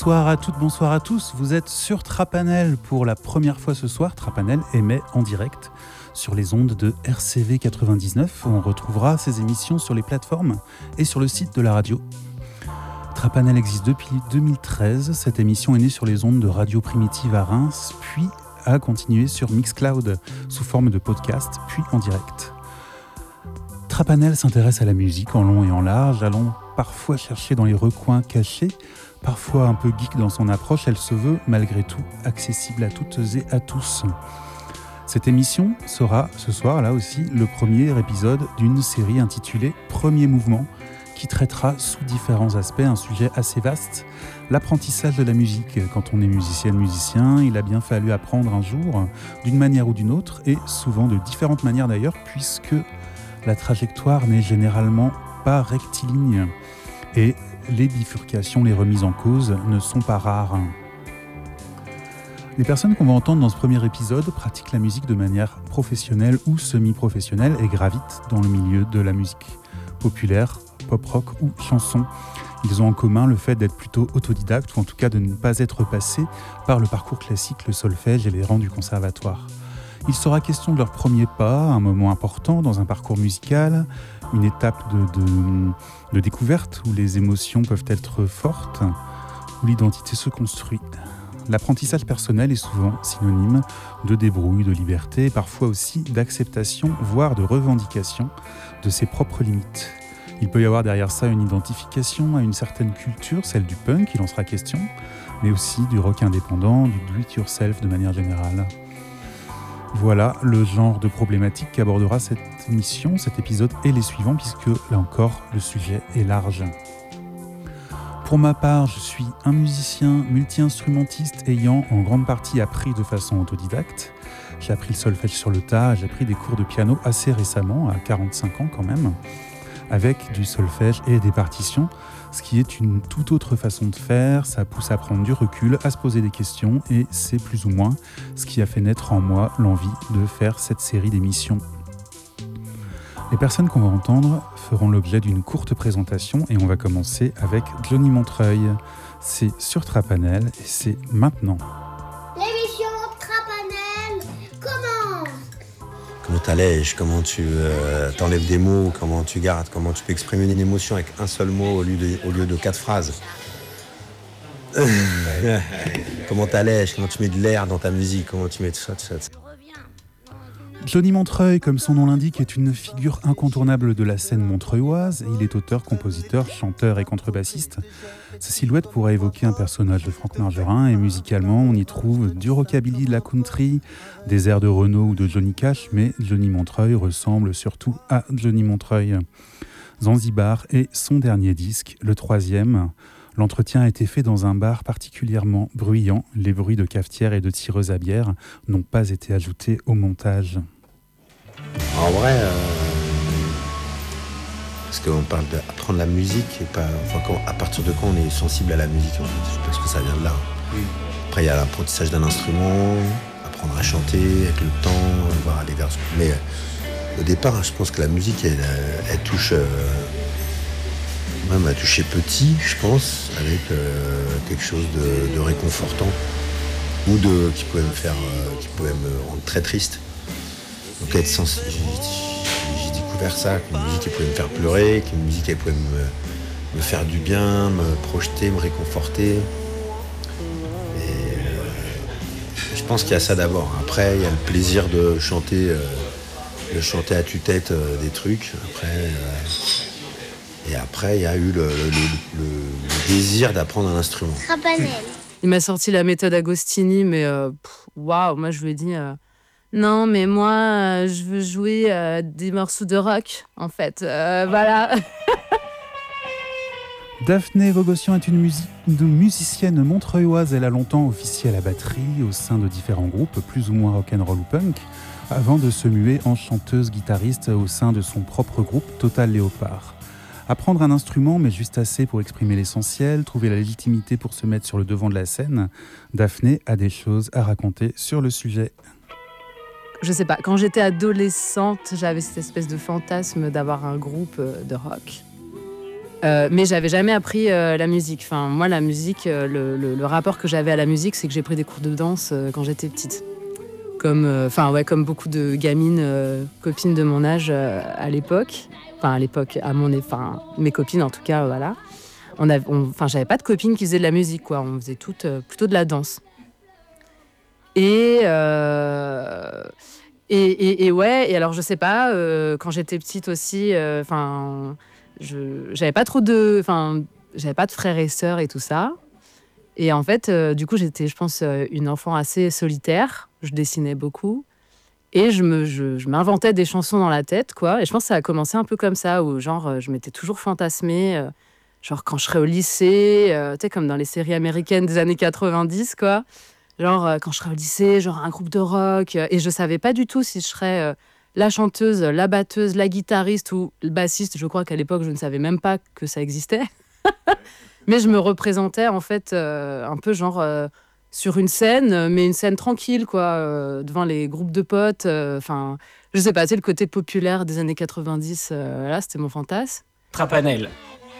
Bonsoir à toutes, bonsoir à tous. Vous êtes sur Trapanel pour la première fois ce soir. Trapanel émet en direct sur les ondes de RCV 99. On retrouvera ces émissions sur les plateformes et sur le site de la radio. Trapanel existe depuis 2013. Cette émission est née sur les ondes de Radio Primitive à Reims, puis a continué sur Mixcloud sous forme de podcast, puis en direct. Trapanel s'intéresse à la musique en long et en large, allant parfois chercher dans les recoins cachés, parfois un peu geek dans son approche. Elle se veut malgré tout accessible à toutes et à tous. Cette émission sera ce soir là aussi le premier épisode d'une série intitulée Premier Mouvement, qui traitera sous différents aspects un sujet assez vaste, l'apprentissage de la musique. Quand on est musicien, il a bien fallu apprendre un jour, d'une manière ou d'une autre, et souvent de différentes manières d'ailleurs, puisque la trajectoire n'est généralement pas rectiligne, et les bifurcations, les remises en cause ne sont pas rares. Les personnes qu'on va entendre dans ce premier épisode pratiquent la musique de manière professionnelle ou semi-professionnelle et gravitent dans le milieu de la musique populaire, pop-rock ou chanson. Ils ont en commun le fait d'être plutôt autodidactes, ou en tout cas de ne pas être passés par le parcours classique, le solfège et les rangs du conservatoire. Il sera question de leur premier pas, un moment important dans un parcours musical, une étape de découverte où les émotions peuvent être fortes, où l'identité se construit. L'apprentissage personnel est souvent synonyme de débrouille, de liberté, et parfois aussi d'acceptation, voire de revendication de ses propres limites. Il peut y avoir derrière ça une identification à une certaine culture, celle du punk, il en sera question, mais aussi du rock indépendant, du do-it-yourself de manière générale. Voilà le genre de problématique qu'abordera cette émission, cet épisode et les suivants, puisque là encore, le sujet est large. Pour ma part, je suis un musicien multi-instrumentiste ayant en grande partie appris de façon autodidacte. J'ai appris le solfège sur le tas, j'ai pris des cours de piano assez récemment, à 45 ans quand même, avec du solfège et des partitions, ce qui est une toute autre façon de faire. Ça pousse à prendre du recul, à se poser des questions, et c'est plus ou moins ce qui a fait naître en moi l'envie de faire cette série d'émissions. Les personnes qu'on va entendre feront l'objet d'une courte présentation et on va commencer avec Johnny Montreuil. C'est sur Trapanel et c'est maintenant. L'émission Trapanel commence. Comment t'allèges, comment tu t'enlèves des mots, comment tu gardes, comment tu peux exprimer une émotion avec un seul mot au lieu de 4 phrases. Comment t'allèges, comment tu mets de l'air dans ta musique, comment tu mets tout ça. Johnny Montreuil, comme son nom l'indique, est une figure incontournable de la scène montreuilloise. Il est auteur, compositeur, chanteur et contrebassiste. Sa silhouette pourrait évoquer un personnage de Franck Margerin et musicalement, on y trouve du rockabilly, de la country, des airs de Renaud ou de Johnny Cash, mais Johnny Montreuil ressemble surtout à Johnny Montreuil. Zanzibar est son dernier disque, le 3e. L'entretien a été fait dans un bar particulièrement bruyant. Les bruits de cafetière et de tireuse à bière n'ont pas été ajoutés au montage. En vrai, parce qu'on parle d'apprendre la musique, et pas, à partir de quand on est sensible à la musique, en fait, je pense que ça vient de là. Après, il y a l'apprentissage d'un instrument, apprendre à chanter avec le temps, voir aller vers... Mais au départ, je pense que la musique, elle touche... Même à toucher petit, je pense, avec quelque chose de réconfortant ou qui pouvait me rendre très triste. Donc être sensible, j'ai découvert ça, qu'une musique elle pouvait me faire pleurer, qu'une musique elle pouvait me faire du bien, me projeter, me réconforter. Et je pense qu'il y a ça d'abord. Après, il y a le plaisir de chanter à tue-tête des trucs. Et après, il y a eu le désir d'apprendre un instrument. Trapanel. Il m'a sorti la méthode Agostini, mais waouh, moi je lui ai dit non, mais moi je veux jouer des morceaux de rock, en fait. Voilà. Daphné Vogossian est une musicienne montreuilloise. Elle a longtemps officié à la batterie au sein de différents groupes, plus ou moins rock'n'roll ou punk, avant de se muer en chanteuse-guitariste au sein de son propre groupe Total Léopard. Apprendre un instrument, mais juste assez pour exprimer l'essentiel, trouver la légitimité pour se mettre sur le devant de la scène, Daphné a des choses à raconter sur le sujet. Je sais pas, quand j'étais adolescente, j'avais cette espèce de fantasme d'avoir un groupe de rock. Mais j'avais jamais appris la musique. Enfin, moi, la musique, le rapport que j'avais à la musique, c'est que j'ai pris des cours de danse quand j'étais petite. Comme beaucoup de gamines, copines de mon âge à l'époque. Enfin, à l'époque, mes copines en tout cas, voilà. J'avais pas de copines qui faisaient de la musique, quoi. On faisait toutes plutôt de la danse. Et alors je sais pas, quand j'étais petite aussi, j'avais pas de frères et sœurs et tout ça. Et en fait, du coup, j'étais, je pense, une enfant assez solitaire. Je dessinais beaucoup. Et je m'inventais des chansons dans la tête, quoi. Et je pense que ça a commencé un peu comme ça, où genre, je m'étais toujours fantasmée, genre quand je serais au lycée, tu sais, comme dans les séries américaines des années 90, quoi. Genre, quand je serais au lycée, genre un groupe de rock. Et je savais pas du tout si je serais la chanteuse, la batteuse, la guitariste ou le bassiste. Je crois qu'à l'époque, je ne savais même pas que ça existait. Mais je me représentais, en fait, un peu genre sur une scène, mais une scène tranquille, quoi, devant les groupes de potes. Je sais pas, c'est le côté populaire des années 90. Là, c'était mon fantasme. Trapanel.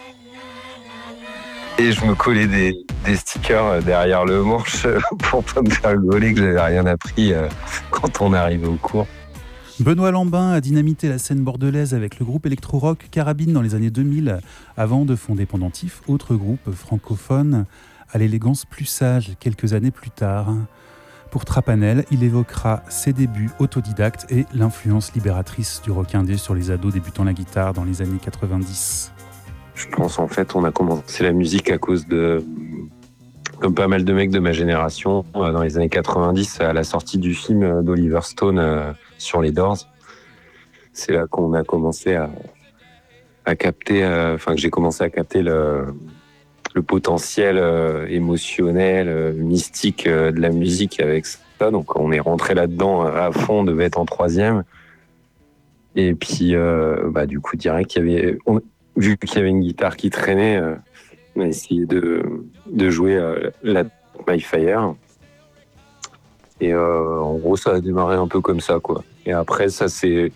Et je me collais des stickers derrière le manche pour pas me faire rigoler que j'avais rien appris quand on arrivait au cours. Benoît Lambin a dynamité la scène bordelaise avec le groupe électro-rock Carabine dans les années 2000 avant de fonder Pendentif, autre groupe francophone à l'élégance plus sage quelques années plus tard. Pour Trapanel, il évoquera ses débuts autodidactes et l'influence libératrice du rock indé sur les ados débutant la guitare dans les années 90. Je pense en fait on a commencé la musique à cause de, comme pas mal de mecs de ma génération, dans les années 90, à la sortie du film d'Oliver Stone sur les Doors. C'est là qu'on a commencé à capter, que j'ai commencé à capter le potentiel émotionnel, mystique de la musique avec ça. Donc on est rentré là-dedans à fond, on devait être en 3e. Et puis du coup direct, vu qu'il y avait une guitare qui traînait, on a essayé de jouer la My Fire. Et en gros, ça a démarré un peu comme ça, quoi. Et après, ça s'est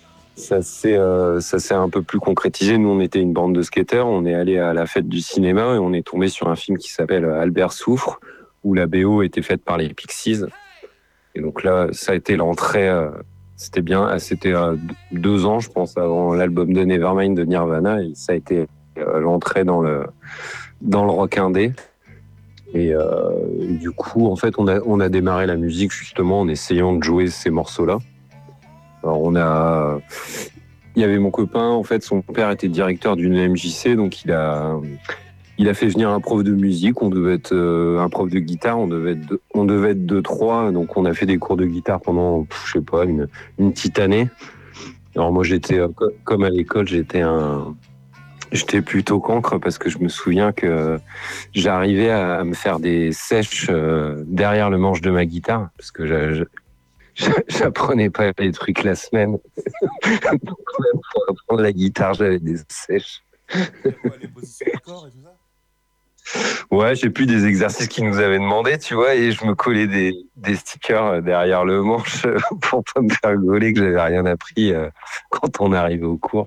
un peu plus concrétisé. Nous, on était une bande de skateurs. On est allé à la fête du cinéma et on est tombé sur un film qui s'appelle Albert Souffre, où la BO était faite par les Pixies. Et donc là, ça a été l'entrée. C'était bien. C'était 2 ans, je pense, avant l'album de Nevermind de Nirvana. Et ça a été l'entrée dans le rock indé. Et du coup, en fait, on a démarré la musique justement en essayant de jouer ces morceaux-là. Alors il y avait mon copain, en fait, son père était directeur d'une MJC, donc il a fait venir un prof de musique. On devait être un prof de guitare, on devait être 2-3, donc on a fait des cours de guitare pendant, je sais pas, une petite année. Alors moi, j'étais comme à l'école, j'étais plutôt cancre parce que je me souviens que j'arrivais à me faire des sèches derrière le manche de ma guitare parce que j'apprenais pas les trucs la semaine. Donc même pour apprendre la guitare, j'avais des sèches. Les positions de corps et tout ça ? Ouais, j'ai plus des exercices qu'ils nous avaient demandé, tu vois, et je me collais des stickers derrière le manche pour pas me faire rigoler que j'avais rien appris quand on arrivait au cours.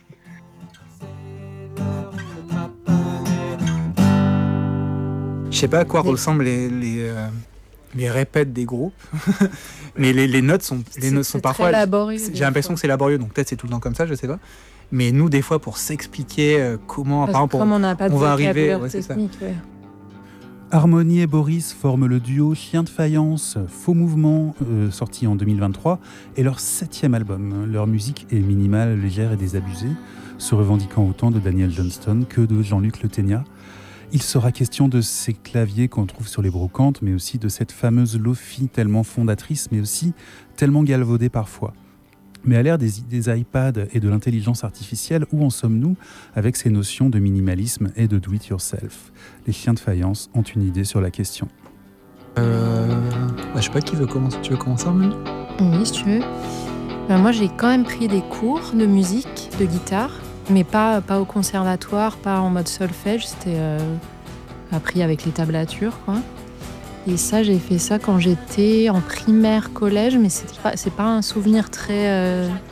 Je sais pas à quoi ressemblent les répètes des groupes, mais les notes sont parfois. Laborieux, j'ai l'impression que c'est laborieux, donc peut-être c'est tout le temps comme ça, je sais pas. Mais nous, des fois, pour s'expliquer comment, par exemple, on va arriver, ouais, c'est ça. Ouais. Harmonie et Boris forment le duo Chien de Faïence, Faux Mouvement, sorti en 2023, et leur 7e album. Leur musique est minimale, légère et désabusée, se revendiquant autant de Daniel Johnston que de Jean-Luc Le Ténia. Il sera question de ces claviers qu'on trouve sur les brocantes, mais aussi de cette fameuse Lo-Fi tellement fondatrice, mais aussi tellement galvaudée parfois. Mais à l'ère des iPads et de l'intelligence artificielle, où en sommes-nous avec ces notions de minimalisme et de do-it-yourself ? Les Chiens de Faïence ont une idée sur la question. Je sais pas qui veut commencer. Tu veux commencer, Armand ? Oui, si tu veux. Moi, j'ai quand même pris des cours de musique, de guitare, mais pas au conservatoire, pas en mode solfège. C'était appris avec les tablatures, quoi. Et ça, j'ai fait ça quand j'étais en primaire, collège, mais c'est pas un souvenir très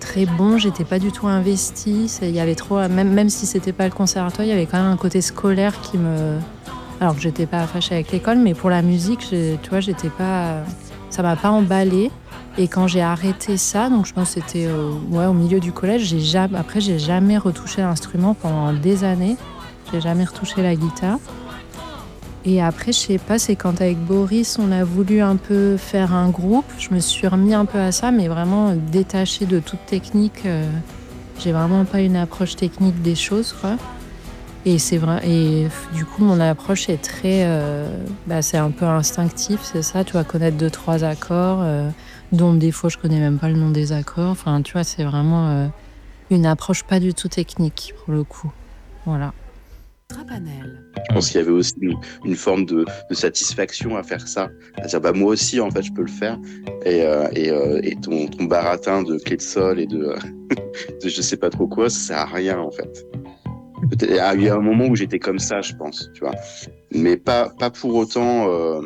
très bon, j'étais pas du tout investie. Il y avait trop, même si c'était pas le conservatoire, il y avait quand même un côté scolaire qui me. Alors que j'étais pas fâchée avec l'école, mais pour la musique, tu vois, j'étais pas. Ça m'a pas emballée. Et quand j'ai arrêté ça, donc je pense que c'était au milieu du collège, j'ai jamais retouché l'instrument pendant des années. J'ai jamais retouché la guitare. Et après, je sais pas, c'est quand avec Boris, on a voulu un peu faire un groupe. Je me suis remis un peu à ça, mais vraiment détachée de toute technique. J'ai vraiment pas une approche technique des choses, quoi. Et c'est vrai. Et du coup, mon approche est très, c'est un peu instinctif, c'est ça. Tu vas connaître 2-3 accords, dont des fois je connais même pas le nom des accords. Enfin, tu vois, c'est vraiment une approche pas du tout technique pour le coup. Voilà. Je pense qu'il y avait aussi une forme de satisfaction à faire ça. C'est-à-dire, moi aussi, en fait, je peux le faire. Et ton baratin de clé de sol et de je sais pas trop quoi, ça sert à rien, en fait. Il y a eu un moment où j'étais comme ça, je pense, tu vois. Mais pas pour autant,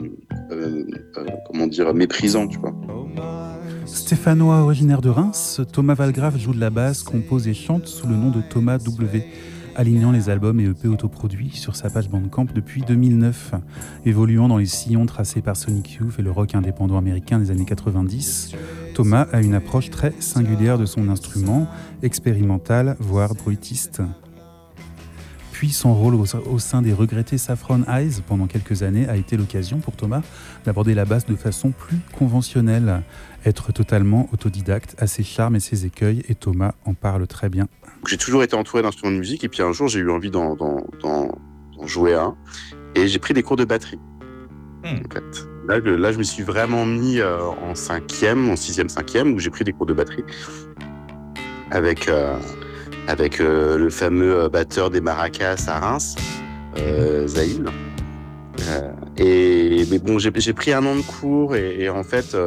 méprisant, tu vois. Stéphanois originaire de Reims, Thomas Valgrave joue de la basse, compose et chante sous le nom de Thomas W, alignant les albums et EP autoproduits sur sa page Bandcamp depuis 2009. Évoluant dans les sillons tracés par Sonic Youth et le rock indépendant américain des années 90, Thomas a une approche très singulière de son instrument, expérimental, voire bruitiste. Puis son rôle au sein des regrettés Saffron Eyes pendant quelques années a été l'occasion pour Thomas d'aborder la basse de façon plus conventionnelle, être totalement autodidacte à ses charmes et ses écueils, et Thomas en parle très bien. J'ai toujours été entouré d'instruments de musique, et puis un jour j'ai eu envie d'en jouer un, et j'ai pris des cours de batterie. En fait. Là, je me suis vraiment mis en 6e, 5e, où j'ai pris des cours de batterie avec le fameux batteur des maracas à Reims, Zahil. Mais bon, j'ai pris un an de cours et en fait,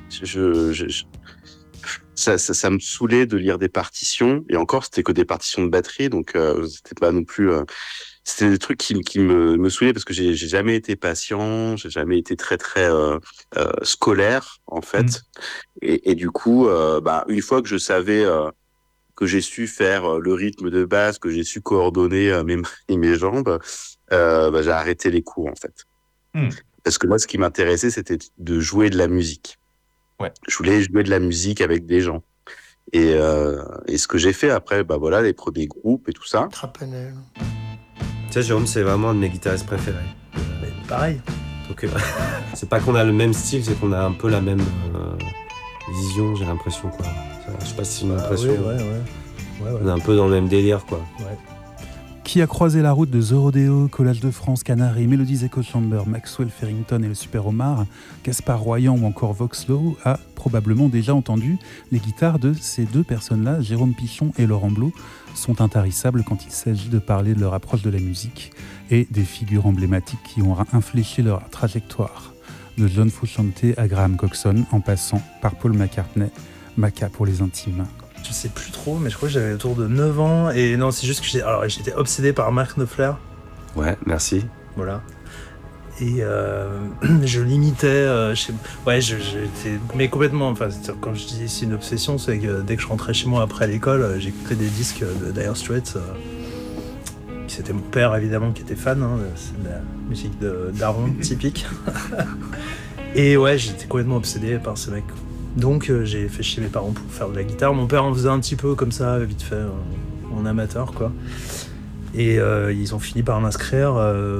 ça me saoulait de lire des partitions. Et encore, c'était que des partitions de batterie, donc c'était pas non plus. C'était des trucs qui me saoulaient parce que j'ai jamais été patient, j'ai jamais été très très scolaire en fait. Et du coup, une fois que je savais que j'ai su faire le rythme de basse, que j'ai su coordonner mes mains et mes jambes, j'ai arrêté les cours, en fait. Parce que moi, ce qui m'intéressait, c'était de jouer de la musique. Ouais. Je voulais jouer de la musique avec des gens. Et ce que j'ai fait après, les premiers groupes et tout ça. Trapanel. Tu sais, Jérôme, c'est vraiment un de mes guitaristes préférés. Pareil. Donc, c'est pas qu'on a le même style, c'est qu'on a un peu la même vision, j'ai l'impression, quoi. Je sais pas si c'est une impression. Ouais. On est un peu dans le même délire, quoi. Ouais. Qui a croisé la route de The Rodeo, Collage de France, Canary, Melodies Echo Chamber, Maxwell Farrington et le Super Omar, Gaspard Royan ou encore Voxlow a probablement déjà entendu les guitares de ces deux personnes-là. Jérôme Pichon et Laurent Blot sont intarissables quand il s'agit de parler de leur approche de la musique et des figures emblématiques qui ont infléchi leur trajectoire. De John Frusciante à Graham Coxon, en passant par Paul McCartney, Maca pour les intimes. Je sais plus trop, mais je crois que j'avais autour de 9 ans. Et non, c'est juste que j'étais obsédé par Mark Knopfler. Ouais, merci. Voilà. Et je l'imitais. J'étais. Mais complètement. Enfin, quand je dis c'est une obsession, c'est que dès que je rentrais chez moi après l'école, j'écoutais des disques de Dire Straits. C'était mon père, évidemment, qui était fan. C'est de la musique de daron typique. Et ouais, j'étais complètement obsédé par ce mec. Donc j'ai fait chez mes parents pour faire de la guitare. Mon père en faisait un petit peu comme ça, vite fait, en amateur, quoi. Et ils ont fini par m'inscrire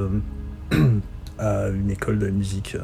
à une école de musique.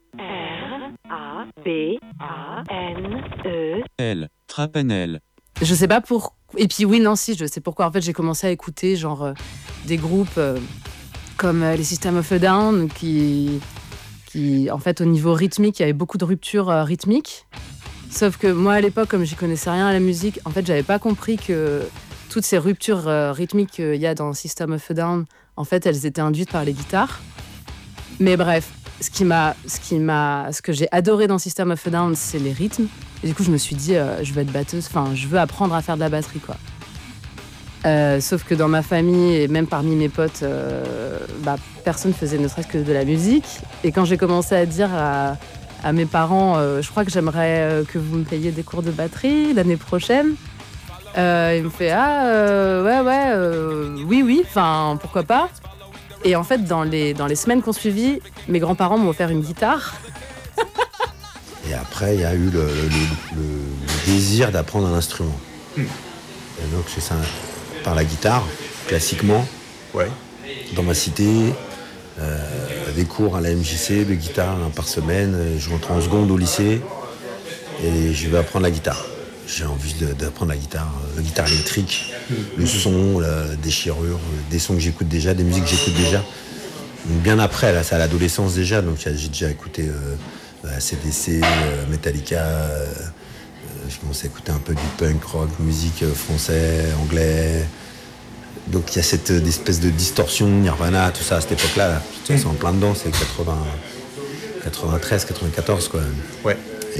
L. Trapanel. Je sais pas pour. Et puis oui, non, si, je sais pourquoi. En fait, j'ai commencé à écouter des groupes comme les System of a Down qui, en fait, au niveau rythmique, il y avait beaucoup de ruptures rythmiques. Sauf que moi, à l'époque, comme j'y connaissais rien à la musique, en fait, j'avais pas compris que toutes ces ruptures rythmiques qu'il y a dans System of a Down, en fait, elles étaient induites par les guitares. Mais bref, ce que j'ai adoré dans System of a Down, c'est les rythmes. Et du coup, je me suis dit, je veux être batteuse, je veux apprendre à faire de la batterie, quoi. Sauf que dans ma famille et même parmi mes potes, personne faisait ne serait-ce que de la musique. Et quand j'ai commencé à dire à mes parents, je crois que j'aimerais que vous me payiez des cours de batterie l'année prochaine, Il me fait oui, enfin pourquoi pas. Et en fait, dans les semaines qui ont suivi, mes grands-parents m'ont offert une guitare. Et après, il y a eu le désir d'apprendre un instrument. Et donc, c'est ça, par la guitare, classiquement, dans ma cité, des cours à la MJC de guitare par semaine. Je rentre en seconde au lycée et je vais apprendre la guitare. J'ai envie d'apprendre la guitare électrique, le son, la déchirure, des sons que j'écoute déjà, des musiques que j'écoute déjà. Donc bien après, là, c'est à l'adolescence déjà, donc j'ai déjà écouté AC/DC, Metallica, j'ai commencé à écouter un peu du punk rock, musique français, anglais. Donc il y a cette espèce de distorsion, Nirvana, tout ça à cette époque-là. Là. C'est en plein dedans, c'est 93, 94 quoi. Ouais.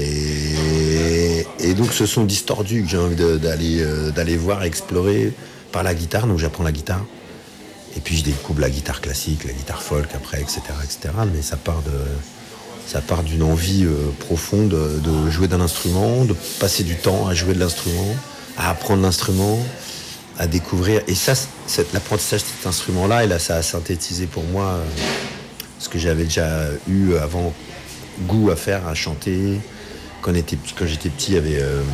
Et donc ce son distordu que j'ai envie d'aller voir, explorer par la guitare. Donc j'apprends la guitare. Et puis je découvre la guitare classique, la guitare folk après, etc. Mais ça part d'une envie profonde de jouer d'un instrument, de passer du temps à jouer de l'instrument, à apprendre l'instrument, à découvrir. Et ça, l'apprentissage de cet instrument-là, et là ça a synthétisé pour moi ce que j'avais déjà eu avant goût à faire, à chanter. Quand j'étais petit, il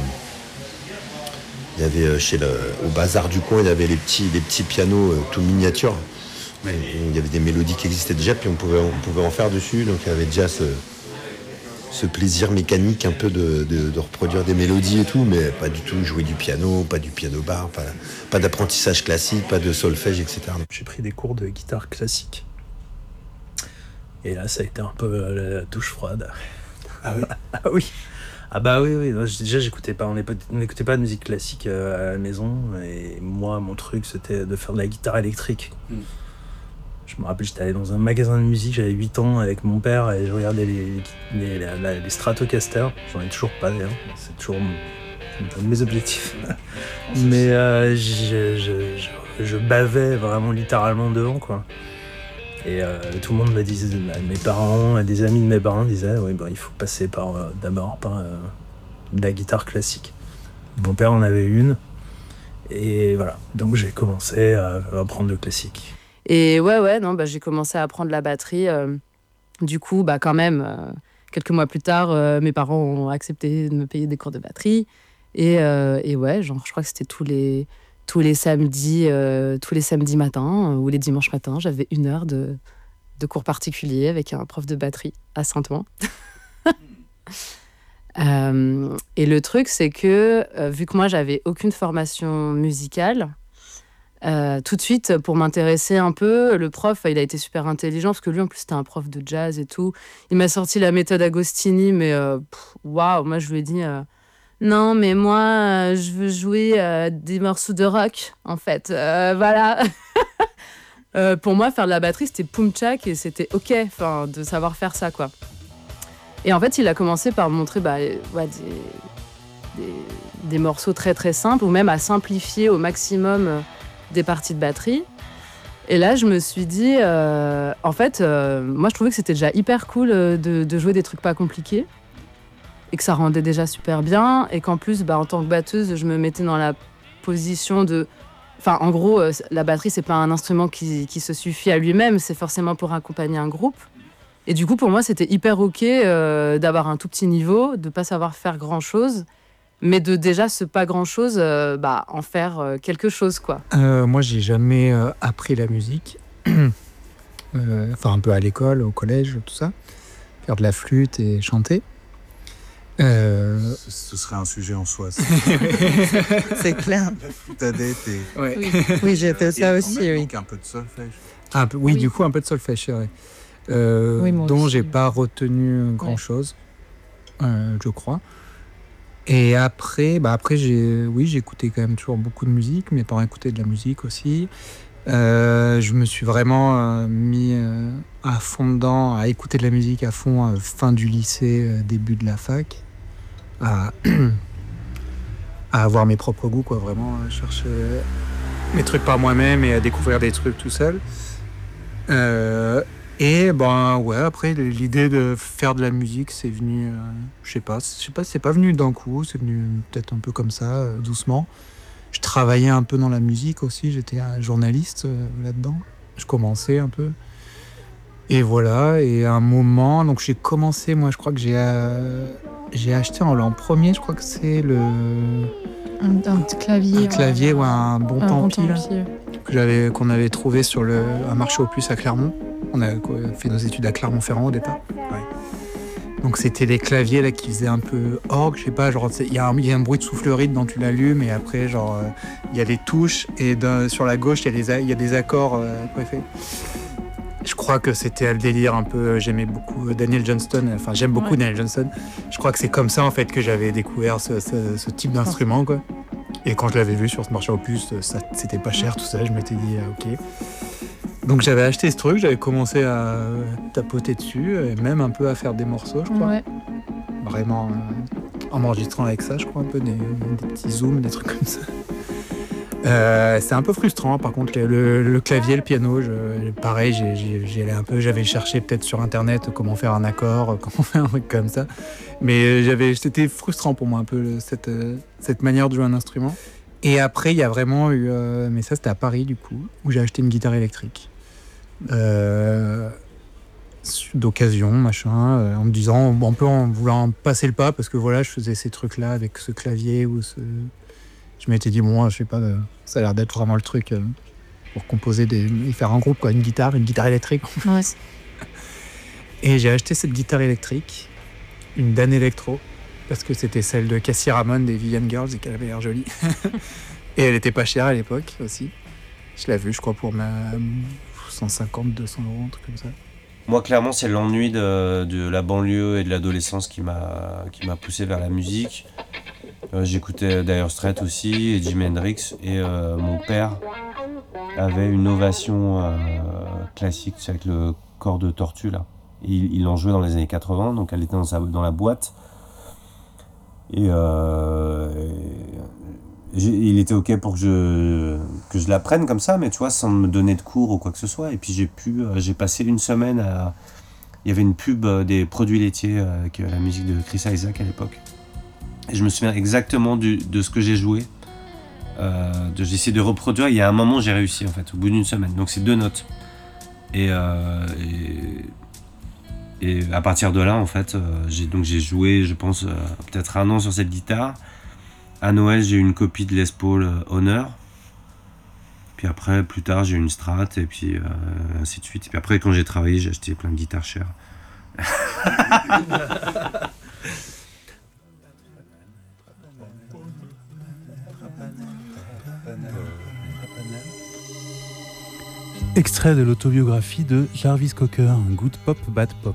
y avait au bazar du coin, il y avait les petits pianos tout miniatures. Il y avait des mélodies qui existaient déjà, puis on pouvait en faire dessus. Donc il y avait déjà ce plaisir mécanique un peu de reproduire des mélodies et tout, mais pas du tout jouer du piano, pas du piano bar, pas d'apprentissage classique, pas de solfège, etc. J'ai pris des cours de guitare classique. Et là, ça a été un peu la douche froide. Ah oui. Ah oui. Ah bah oui. Déjà, j'écoutais pas, on n'écoutait pas de musique classique à la maison. Et moi, mon truc, c'était de faire de la guitare électrique. Je me rappelle, j'étais allé dans un magasin de musique, j'avais 8 ans avec mon père et je regardais les Stratocaster. J'en ai toujours pas d'ailleurs, c'est toujours un de mes objectifs. Mais je bavais vraiment littéralement devant quoi. Et tout le monde me disait, mes parents, des amis de mes parents disaient il faut passer d'abord par de la guitare classique. Mon père en avait une et voilà, donc j'ai commencé à apprendre le classique. Et j'ai commencé à apprendre la batterie. Du coup, quand même, quelques mois plus tard, mes parents ont accepté de me payer des cours de batterie. Et je crois que c'était tous les samedis matins ou les dimanches matins, j'avais 1 heure de cours particuliers avec un prof de batterie à Saint-Ouen. Et le truc, c'est que vu que moi, j'avais aucune formation musicale, tout de suite, pour m'intéresser un peu, le prof, il a été super intelligent parce que lui, en plus, c'était un prof de jazz et tout. Il m'a sorti la méthode Agostini, mais waouh, moi, je lui ai dit non, mais moi, je veux jouer des morceaux de rock, en fait. Voilà. Pour moi, faire de la batterie, c'était poum-tchak et c'était OK de savoir faire ça, quoi. Et en fait, il a commencé par me montrer des morceaux très, très simples ou même à simplifier au maximum des parties de batterie. Et là, je me suis dit, moi, je trouvais que c'était déjà hyper cool de jouer des trucs pas compliqués et que ça rendait déjà super bien et qu'en plus, en tant que batteuse, je me mettais dans la position de... Enfin, en gros, la batterie, c'est pas un instrument qui se suffit à lui-même, c'est forcément pour accompagner un groupe. Et du coup, pour moi, c'était hyper OK d'avoir un tout petit niveau, de pas savoir faire grand-chose, mais de déjà ce pas grand-chose, en faire quelque chose, quoi. Moi, j'ai jamais appris la musique. Un peu à l'école, au collège, tout ça. Faire de la flûte et chanter. Ce serait un sujet en soi. C'est clair. La flûte à dette et... Ouais. Oui, j'ai fait ça aussi, oui. Donc un peu de solfège. Oui, du coup, un peu de solfège, c'est vrai. Dont j'ai pas retenu grand-chose, je crois. Et après, j'écoutais quand même toujours beaucoup de musique. Mes parents écoutaient de la musique aussi. Je me suis vraiment mis à fond dedans, à écouter de la musique à fond, fin du lycée, début de la fac, à avoir mes propres goûts, quoi, vraiment à chercher mes trucs par moi-même et à découvrir des trucs tout seul. Après l'idée de faire de la musique, c'est venu, je sais pas, c'est pas venu d'un coup, c'est venu peut-être un peu comme ça, doucement. Je travaillais un peu dans la musique aussi, j'étais un journaliste là-dedans. Je commençais un peu. Et voilà, et à un moment, donc j'ai commencé, moi je crois que j'ai acheté en premier, je crois que c'est un petit clavier. Un clavier ou un bon Tempi, qu'on avait trouvé sur un marché aux puces à Clermont. On a fait nos études à Clermont-Ferrand au départ. Ouais. Donc c'était les claviers là qui faisaient un peu orgue, je sais pas, genre il y a un bruit de soufflerie dedans, tu l'allumes et après genre il y a les touches et sur la gauche il y a des accords préfets. Je crois que c'était le délire un peu, j'aimais beaucoup Daniel Johnston, enfin j'aime beaucoup Daniel Johnston. Je crois que c'est comme ça en fait que j'avais découvert ce type d'instrument quoi. Et quand je l'avais vu sur ce marché aux puces, c'était pas cher tout ça, je m'étais dit ok. Donc j'avais acheté ce truc, j'avais commencé à tapoter dessus, et même un peu à faire des morceaux, je crois. Ouais. Vraiment en m'enregistrant avec ça, je crois, un peu des petits zooms, des trucs comme ça. C'est un peu frustrant, par contre, le clavier, le piano, pareil, j'avais cherché peut-être sur Internet comment faire un accord, comment faire un truc comme ça. Mais c'était frustrant pour moi un peu cette manière de jouer un instrument. Et après, il y a vraiment eu, mais ça c'était à Paris du coup, où j'ai acheté une guitare électrique. D'occasion, machin, en me disant, un peu en voulant passer le pas, parce que voilà, je faisais ces trucs-là avec ce clavier ou je m'étais dit, bon, je sais pas, ça a l'air d'être vraiment le truc pour composer et faire un groupe, quoi, une guitare électrique. Ouais. Et j'ai acheté cette guitare électrique, une Dan Electro, parce que c'était celle de Cassie Ramone des Vivian Girls et qu'elle avait l'air jolie. Et elle était pas chère à l'époque aussi. Je l'ai vue, je crois, pour ma 150, 200 €, un truc comme ça. Moi, clairement, c'est l'ennui de la banlieue et de l'adolescence qui m'a poussé vers la musique. J'écoutais Dire Straits aussi, et Jimi Hendrix, et mon père avait une Ovation classique, avec le corps de tortue, là. Il en jouait dans les années 80, donc elle était dans la boîte. Et il était OK pour que je l'apprenne comme ça, mais tu vois, sans me donner de cours ou quoi que ce soit. Et puis j'ai passé une semaine il y avait une pub des produits laitiers avec la musique de Chris Isaak à l'époque. Et je me souviens exactement de ce que j'ai joué. J'ai essayé de reproduire. Il y a un moment, j'ai réussi en fait, au bout d'une semaine. Donc c'est 2 notes. Et à partir de là, en fait, j'ai joué, je pense, peut-être 1 an sur cette guitare. À Noël, j'ai eu une copie de Les Paul Honor. Puis après, plus tard, j'ai eu une Strat, et puis ainsi de suite. Et puis après, quand j'ai travaillé, j'ai acheté plein de guitares chères. Extrait de l'autobiographie de Jarvis Cocker, Good Pop, Bad Pop.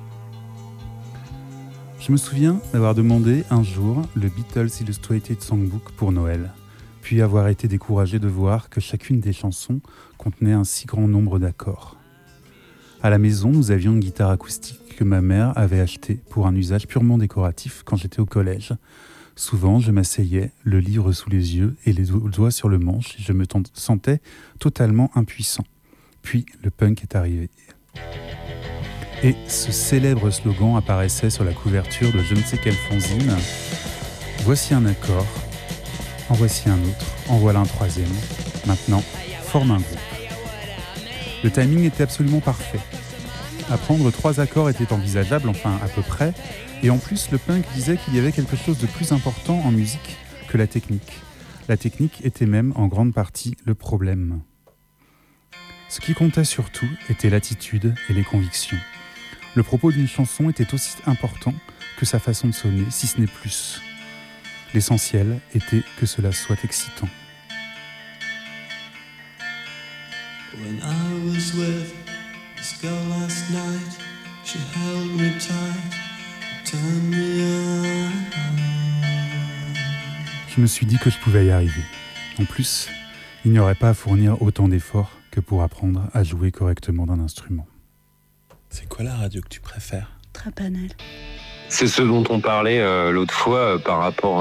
Je me souviens d'avoir demandé un jour le Beatles Illustrated Songbook pour Noël, puis avoir été découragé de voir que chacune des chansons contenait un si grand nombre d'accords. À la maison, nous avions une guitare acoustique que ma mère avait achetée pour un usage purement décoratif quand j'étais au collège. Souvent, je m'asseyais, le livre sous les yeux et les doigts sur le manche, et je me sentais totalement impuissant. Puis, le punk est arrivé. Et ce célèbre slogan apparaissait sur la couverture de je ne sais quelle fanzine. Voici un accord, en voici un autre, en voilà un troisième. Maintenant, forme un groupe. Le timing était absolument parfait. Apprendre 3 accords était envisageable, enfin à peu près, et en plus le punk disait qu'il y avait quelque chose de plus important en musique que la technique. La technique était même en grande partie le problème. Ce qui comptait surtout était l'attitude et les convictions. Le propos d'une chanson était aussi important que sa façon de sonner, si ce n'est plus. L'essentiel était que cela soit excitant. When I was with this girl last night, she held me tight, turned me on. Je me suis dit que je pouvais y arriver. En plus, il n'y aurait pas à fournir autant d'efforts que pour apprendre à jouer correctement d'un instrument. C'est quoi la radio que tu préfères ? Trapanel. C'est ce dont on parlait l'autre fois par rapport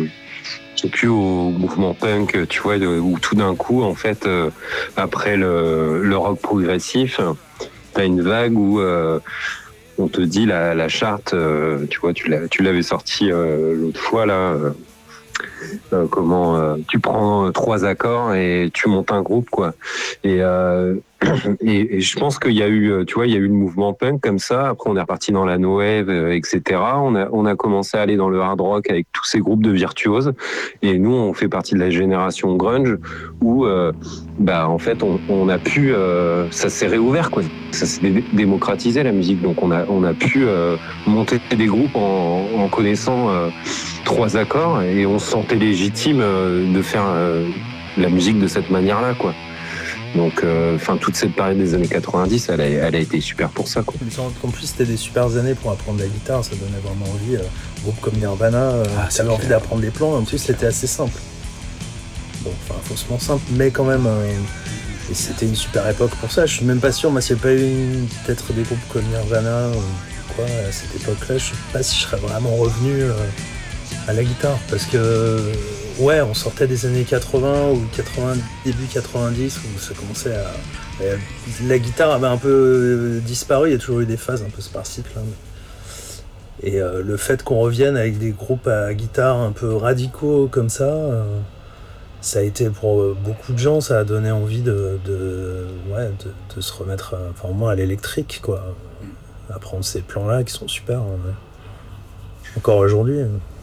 au mouvement punk, tu vois, où tout d'un coup, en fait, après le rock progressif, t'as une vague où on te dit la charte, tu vois, tu l'avais sorti l'autre fois là. comment tu prends 3 accords et tu montes un groupe, quoi. Et je pense qu'il y a eu, tu vois, il y a eu le mouvement punk comme ça. Après, on est reparti dans la no wave, etc. On a commencé à aller dans le hard rock avec tous ces groupes de virtuoses. Et nous, on fait partie de la génération grunge où, en fait, on a pu, ça s'est réouvert, quoi. Ça s'est démocratisé, la musique. Donc, on a pu monter des groupes en connaissant 3 accords, et on se sentait légitime de faire la musique de cette manière-là, quoi. Donc, toute cette période des années 90, elle a été super pour ça, quoi. En plus, c'était des super années pour apprendre la guitare, ça donnait vraiment envie. Groupe comme Nirvana, j'avais envie d'apprendre les plans, en plus, c'était assez simple. Bon, faussement simple, mais quand même, et c'était une super époque pour ça. Je suis même pas sûr, moi, s'il n'y avait pas eu peut-être des groupes comme Nirvana ou quoi, à cette époque-là, je sais pas si je serais vraiment revenu à la guitare, parce que ouais, on sortait des années 80 ou début 90 où ça commençait à... La guitare avait un peu disparu, il y a toujours eu des phases un peu spartiques là. Et le fait qu'on revienne avec des groupes à guitare un peu radicaux comme ça a été pour beaucoup de gens, ça a donné envie de se remettre au moins à l'électrique, quoi. À prendre ces plans-là qui sont super, encore aujourd'hui.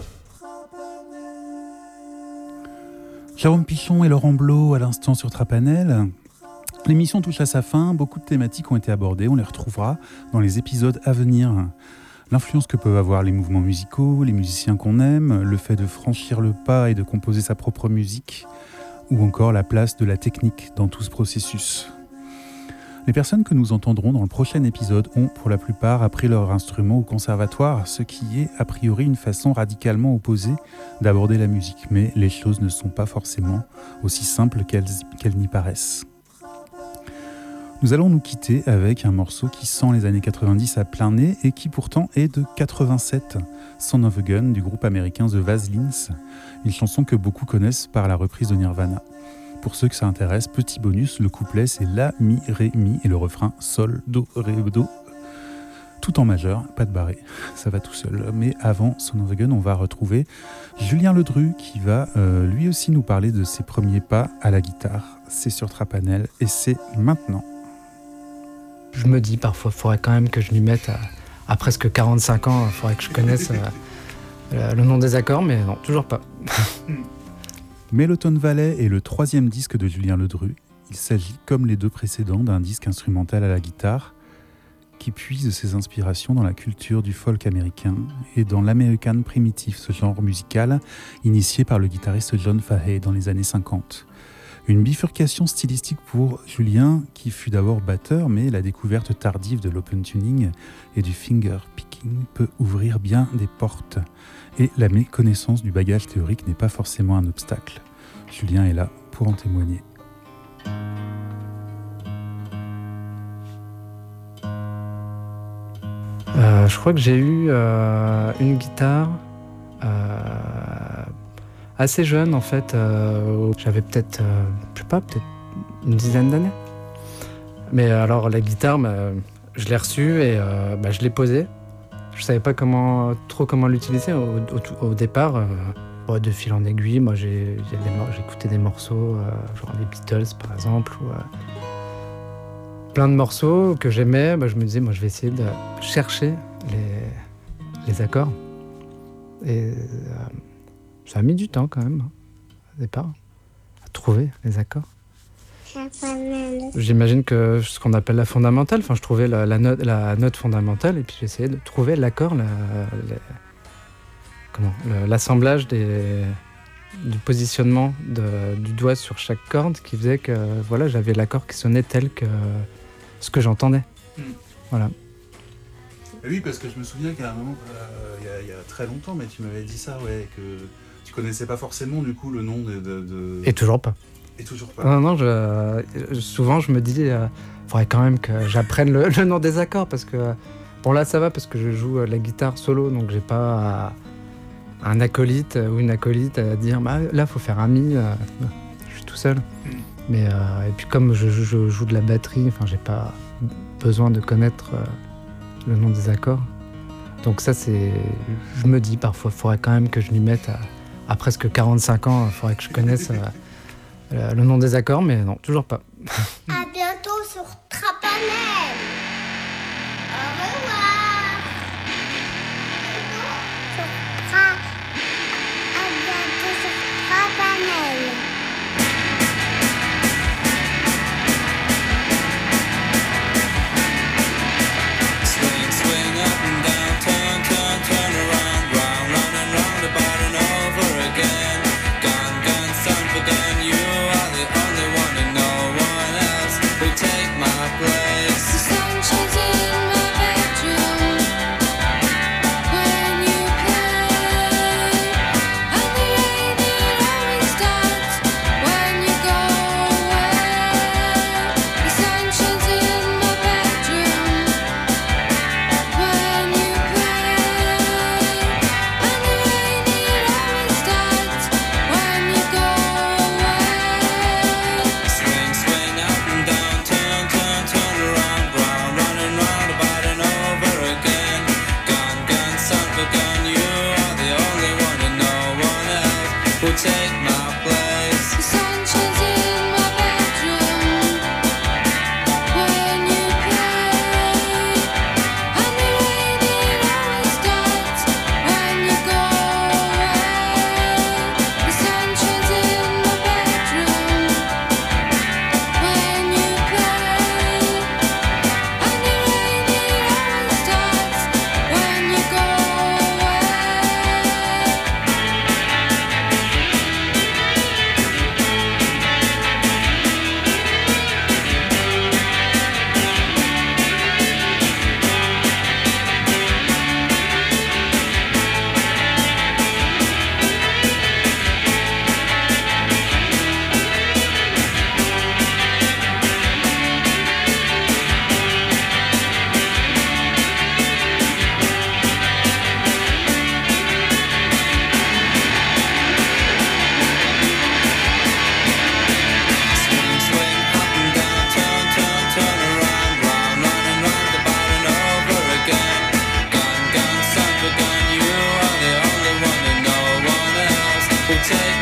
Jérôme Pichon et Laurent Blot à l'instant sur Trapanel. L'émission touche à sa fin, beaucoup de thématiques ont été abordées, on les retrouvera dans les épisodes à venir. L'influence que peuvent avoir les mouvements musicaux, les musiciens qu'on aime, le fait de franchir le pas et de composer sa propre musique, ou encore la place de la technique dans tout ce processus. Les personnes que nous entendrons dans le prochain épisode ont, pour la plupart, appris leur instrument au conservatoire, ce qui est, a priori, une façon radicalement opposée d'aborder la musique. Mais les choses ne sont pas forcément aussi simples qu'elles n'y paraissent. Nous allons nous quitter avec un morceau qui sent les années 90 à plein nez et qui pourtant est de 87, Son of a Gun du groupe américain The Vaselines, une chanson que beaucoup connaissent par la reprise de Nirvana. Pour ceux que ça intéresse, petit bonus, le couplet c'est La, Mi, Ré, Mi et le refrain Sol, Do, Ré, Do, tout en majeur, pas de barré, ça va tout seul. Mais avant Son of a Gun, on va retrouver Julien Ledru qui va lui aussi nous parler de ses premiers pas à la guitare. C'est sur Trapanel et c'est maintenant. Je me dis parfois, il faudrait quand même que je m'y mette à presque 45 ans, il faudrait que je connaisse le nom des accords, mais non, toujours pas. Melloton Valley est le 3e disque de Julien Ledru. Il s'agit, comme les 2 précédents, d'un disque instrumental à la guitare qui puise ses inspirations dans la culture du folk américain et dans l'American Primitive, ce genre musical initié par le guitariste John Fahey dans les années 50. Une bifurcation stylistique pour Julien, qui fut d'abord batteur, mais la découverte tardive de l'open tuning et du finger picking peut ouvrir bien des portes. Et la méconnaissance du bagage théorique n'est pas forcément un obstacle. Julien est là pour en témoigner. Je crois que j'ai eu une guitare assez jeune en fait. J'avais peut-être, peut-être une dizaine d'années. Mais alors la guitare, je l'ai reçue et je l'ai posée. Je savais pas trop comment l'utiliser au départ. De fil en aiguille, moi j'écoutais des morceaux, genre les Beatles par exemple, ou plein de morceaux que j'aimais. Je me disais, moi je vais essayer de chercher les accords. Et ça a mis du temps quand même, au départ, à trouver les accords. J'imagine que ce qu'on appelle la fondamentale, je trouvais la note fondamentale et puis j'essayais de trouver l'accord, l'assemblage du positionnement du doigt sur chaque corde qui faisait que j'avais l'accord qui sonnait tel que ce que j'entendais. Voilà. Oui, parce que je me souviens qu'à un moment, il y a très longtemps, mais tu m'avais dit ça, ouais, que tu connaissais pas forcément du coup le nom de... Et toujours pas. Et toujours pas. Non, souvent je me dis, faudrait quand même que j'apprenne le nom des accords parce que, bon là ça va parce que je joue la guitare solo, donc j'ai pas un acolyte ou une acolyte à dire, là faut faire un mi, je suis tout seul. Mais, et puis comme je joue de la batterie, j'ai pas besoin de connaître le nom des accords. Donc ça je me dis parfois, faudrait quand même que je m'y mette À presque 45 ans, il faudrait que je connaisse le nom des accords, mais non, toujours pas. À bientôt sur Trapanel. Au revoir. À bientôt sur Trapanel. Swing, swing up and down, turn, turn, turn around, round, round and round, about and over again. Gun, gun, son for gun, you are the only one and no one else will take my place. The sun shines in my bedroom when you play, and the rain it always starts when you go away. The sun shines in my bedroom when you play, and the rain it always starts when you go away. Swing, swing up and down, turn, turn, turn around, round, round and round, about and over again. Gun, gun, son for gun, you are the only one and no one else will take my place. The sun shines in my bedroom when you play, and the rain it always starts when you go away. The sun shines in my bedroom when you play, and the rain it always starts when you go away. Swing, swing up and down, turn, turn, turn around, round, round and round, about and over again. Gun, gun, son for gun, you are the only one and no one else will take